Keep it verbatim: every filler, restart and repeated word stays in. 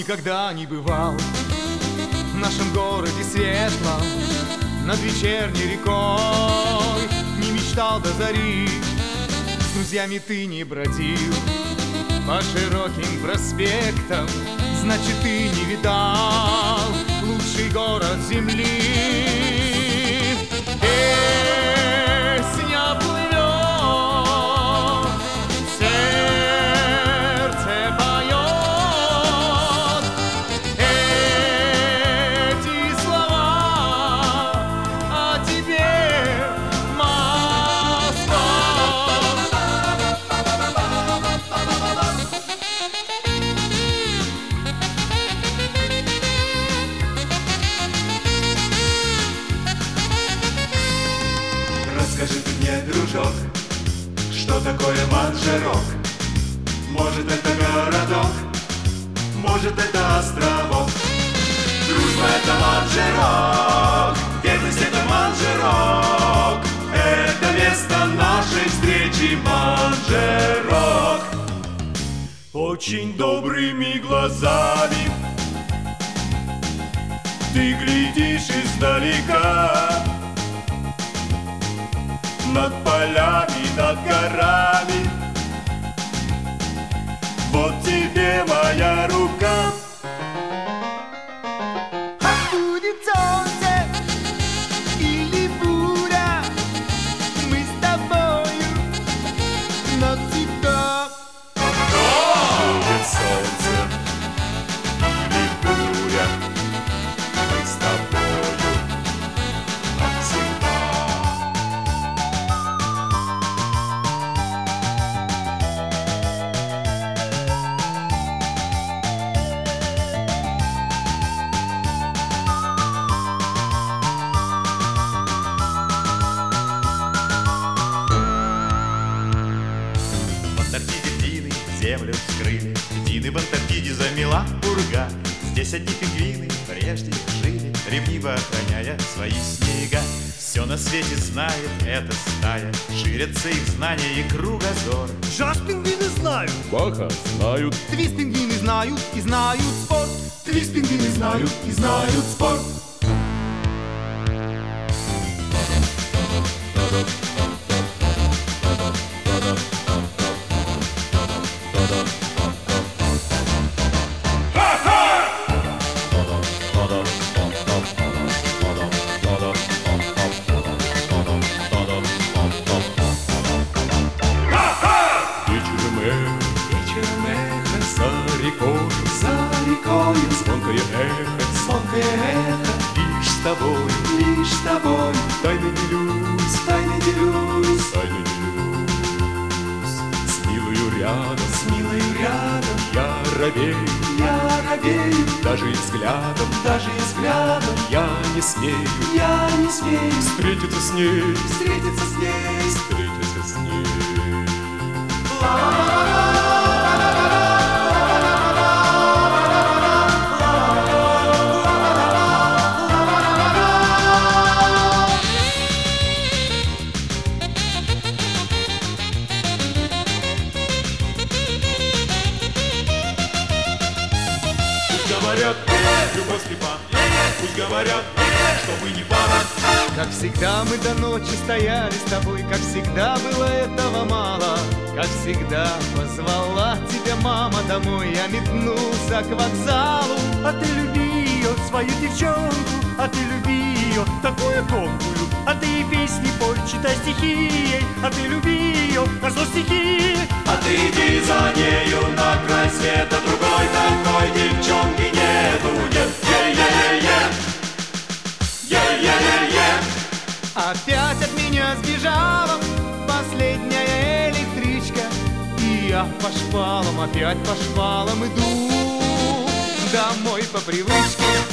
никогда не бывал в нашем городе светлом, над вечерней рекой. Не мечтал до зари, с друзьями ты не бродил по широким проспектам, значит, ты не видал лучший город земли. Песня плывет, сердце поет эти слова о тебе, Москва. Расскажи ты мне, дружок, что такое Манжерок? Может, это городок, может, это островок. Дружба — это Манжерок, верность — это Манжерок. Это место нашей встречи, Манжерок. Очень добрыми глазами ты глядишь издалека, над полями, над горами. Вот тебе моя рука. Будет солнце или буря, мы с тобою навсегда. Будет солнце или буря, мы с тобою навсегда. В Антарктиде птины землю вскрыли, птины в Антарктиде замела пурга. Здесь одни пингвины прежде жили, ревниво охраняя свои снега. Все на свете знает эта стая, ширятся их знания и кругозор. Джаз пингвины знают, Баха знают, твист пингвины знают и знают спорт. твист пингвины знают и знают спорт. Вечером эхо, вечером эхо, за рекой, за рекой, звонкое эхо, звонкое эхо, лишь с тобой, лишь с тобой, тайны делюсь, тайны делюсь, тайны делюсь, с милою рядом, с милою рядом, я робею, я робею, даже и взглядом, даже и взглядом, я не смею, я не смею встретиться с ней, встретиться с ней, встретиться с ней. Пусть говорят, любовь слепа, пусть говорят, что мы не пара. Как всегда мы до ночи стояли с тобой, как всегда было этого мало. Как всегда позвала тебя мама домой, я метнулся к вокзалу. А ты люби ее, свою девчонку, а ты люби ее, такую тонкую. А ты ей песни пой, читай стихи ей, а ты люби ее, на зло стихи. А ты иди за нею на край света, другой такой девчонки нету, нет, е-е-е-е, е-е-е-е. Опять от меня сбежала последняя электричка, и я по шпалам, опять по шпалам иду домой по привычке.